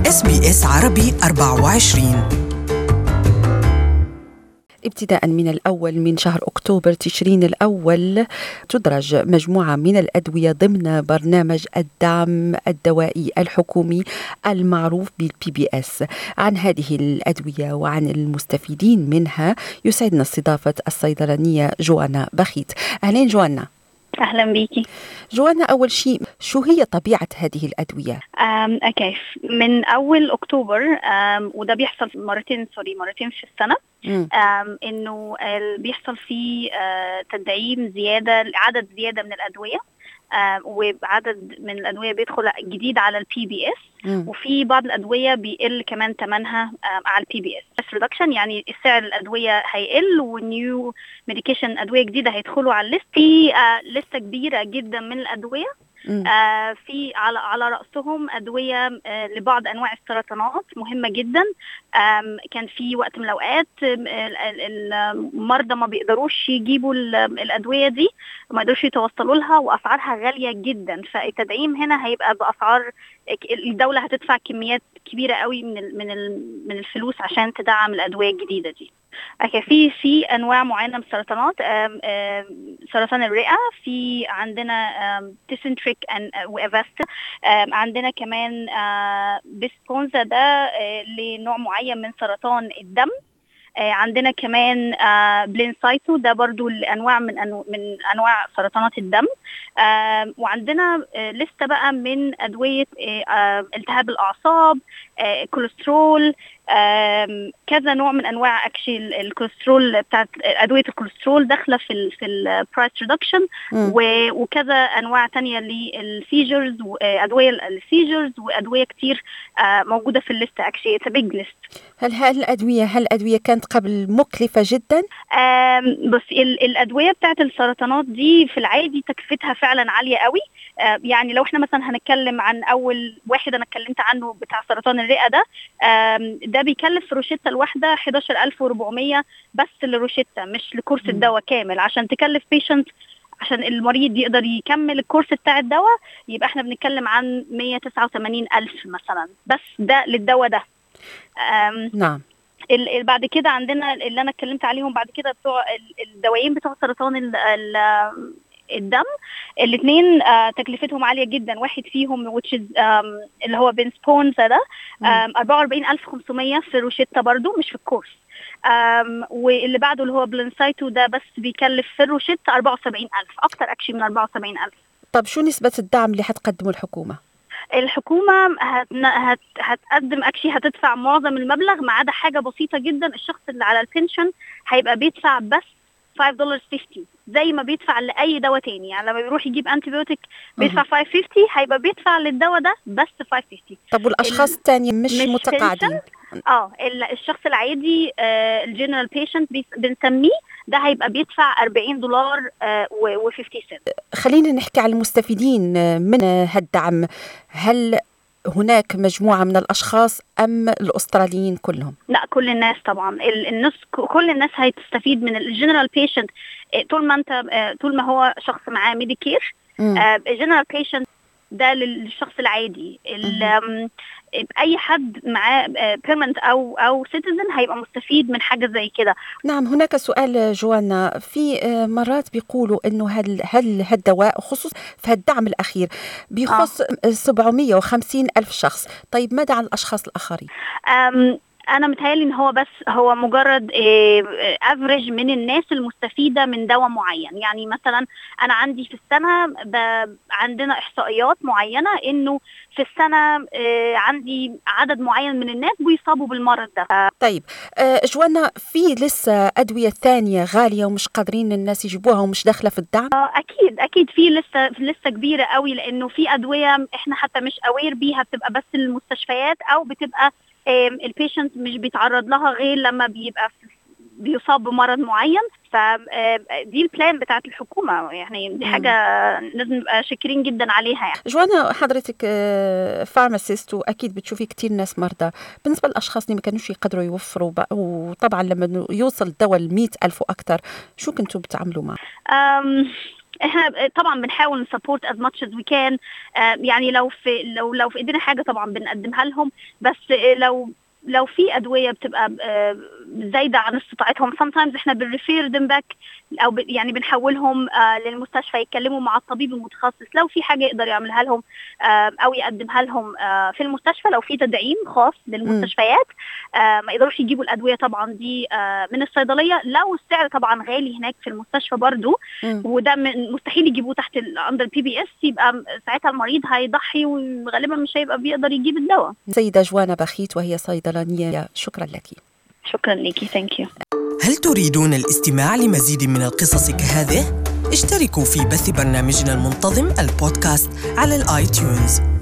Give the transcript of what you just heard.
SBS عربي 24. ابتداء من الأول من شهر أكتوبر تشرين الأول تدرج مجموعة من الأدوية ضمن برنامج الدعم الدوائي الحكومي المعروف بالPBS. عن هذه الأدوية وعن المستفيدين منها يسعدنا استضافة الصيدلانية جوانا بخيت. أهلين جوانا. أهلا بيكي جوانا. أول شيء شو هي طبيعة هذه الأدوية؟ أوكي، من أول أكتوبر وده بيحصل مرتين في السنة. إنه بيحصل فيه تدعيم زيادة، عدد زيادة من الأدوية، وعدد من الأدوية بيدخل جديد على الPBS، وفي بعض الأدوية بيقل كمان ثمنها على الPBS. بس ريدكشن يعني سعر الأدوية هيقل، ونيو ميديكيشن أدوية جديدة هيدخلوا على الليست. في لستة كبيرة جدا من الأدوية، في على رأسهم أدوية لبعض أنواع السرطانات مهمة جدا. كان في وقت من الأوقات المرضى ما بيقدروش يجيبوا الأدوية دي، ما يقدروش يتوصلوا لها، وأسعارها غالية جدا. فالتدعيم هنا هيبقى بأسعار الدولة هتدفع كميات كبيرة قوي من الفلوس عشان تدعم الأدوية الجديدة دي. في أنواع معينة من السرطانات، سرطان الرئة، في عندنا تيسنتريك وإيفاستا، عندنا كمان بيسبونزا ده لنوع معين من سرطان الدم، عندنا كمان بلينسايتو ده برضو الأنواع من أنواع سرطانات الدم، وعندنا لستة بقى من أدوية التهاب الأعصاب، كوليسترول، كذا نوع من أنواع الكوليسترول بتاعت أدوية الكوليسترول داخلة في البرايس ريدكشن، وكذا أنواع تانية للسيجرز، وأدوية السيجرز، وأدوية كتير موجودة في الليستة. actually it's a big list. هل الأدوية كانت قبل مكلفة جدا؟ بس الأدوية بتاعت السرطانات دي في العادي تكلفتها فعلا عالية قوي. يعني لو احنا مثلا هنتكلم عن أول واحد أنا اتكلمت عنه بتاع سرطان الرئة ده بيكلف في روشتة الواحدة 11,400 بس للروشتة، مش لكورس الدواء كامل. عشان تكلف بيشنت، عشان المريض يقدر يكمل الكورس بتاع الدواء، يبقى احنا بنتكلم عن 189,000 مثلا بس ده للدواء ده. نعم. بعد كده عندنا اللي انا اتكلمت عليهم بعد كده بتوع الدوايين بتوع سرطان الدم. الاثنين تكلفتهم عالية جدا. واحد فيهم اللي هو بنسبونزا ده 44,500 في روشتة برضو، مش في الكورس. واللي بعده اللي هو بلينسايتو ده بس بيكلف في الروشتة 74,000، اكتر من 74,000. طب شو نسبة الدعم اللي هتقدمه الحكومة؟ الحكومة هتقدم هتدفع معظم المبلغ، ما عدا حاجة بسيطة جدا. الشخص اللي على البنشن هيبقى بيدفع بس $5.50 زي ما بيدفع لأي دواء تاني. يعني لما بيروح يجيب أنتيبيوتيك بيدفع $5.50، هيبقى بيدفع للدواء ده بس $5.50. طب والأشخاص التانيين مش متقاعدين؟ الشخص العادي الجنرال بيشنت بنسميه ده هيبقى بيدفع $40 و50 سنت. خلينا نحكي على المستفيدين من هالدعم. هل هناك مجموعة من الأشخاص أم الأستراليين كلهم؟ لا، كل الناس طبعا. كل الناس هتستفيد من الجنرال بيشنت طول ما هو شخص معاه ميديكير. الجنرال بيشنت ده للشخص العادي. اي حد معاه بيرمنت او سيتيزن هيبقى مستفيد من حاجه زي كده. نعم. هناك سؤال جوانا، في مرات بيقولوا انه هل هالدواء خصوص في الدعم الاخير بيخص 750 ألف شخص. طيب ماذا عن الاشخاص الاخرين؟ أنا متهيألي إن هو مجرد افريج من الناس المستفيدة من دواء معين. يعني مثلا أنا عندي في السنة عندنا إحصائيات معينة إنه في السنة عندي عدد معين من الناس بيصابوا بالمرض ده. طيب جوانا، في لسه أدوية ثانية غالية ومش قادرين الناس يجيبوها ومش داخلة في الدعم؟ أكيد في لسه كبيرة قوي، لأنه في أدوية إحنا حتى مش أوير بيها، بتبقى بس المستشفيات أو بتبقى البيشنت مش بيتعرض لها غير لما بيصاب بمرض معين. فدي البلان بتاعت الحكومة. يعني دي حاجة لازم نبقى شاكرين جدا عليها. يعني جوانا، حضرتك فارماسيست وأكيد بتشوفي كتير ناس مرضى. بالنسبة للأشخاص اللي ما كانوش يقدروا يوفروا وطبعا لما يوصل الدواء 100,000 وأكثر، شو كنتوا بتعملوا معه؟ احنا طبعا بنحاول نسبورت as much as we can. يعني لو في ايدينا حاجه طبعا بنقدمها لهم، بس لو في ادويه بتبقى زايده عن استطاعتهم sometimes احنا بنريفير them back، او يعني بنحولهم للمستشفى يتكلموا مع الطبيب المتخصص لو في حاجه يقدر يعملها لهم او يقدمها لهم في المستشفى. لو في تدعيم خاص للمستشفيات ما يقدروش يجيبوا الادويه طبعا دي من الصيدليه، لو السعر طبعا غالي هناك في المستشفى برضو وده مستحيل يجيبوه تحت اندر PBS، يبقى ساعتها المريض هيضحي وغالبا مش هيبقى بيقدر يجيب الدواء. سيدة جوانا بخيت وهي صيدلانية، شكرا لك. شكرا لك. ثانك يو. هل تريدون الاستماع لمزيد من القصص كهذه؟ اشتركوا في بث برنامجنا المنتظم البودكاست على الآيتيونز.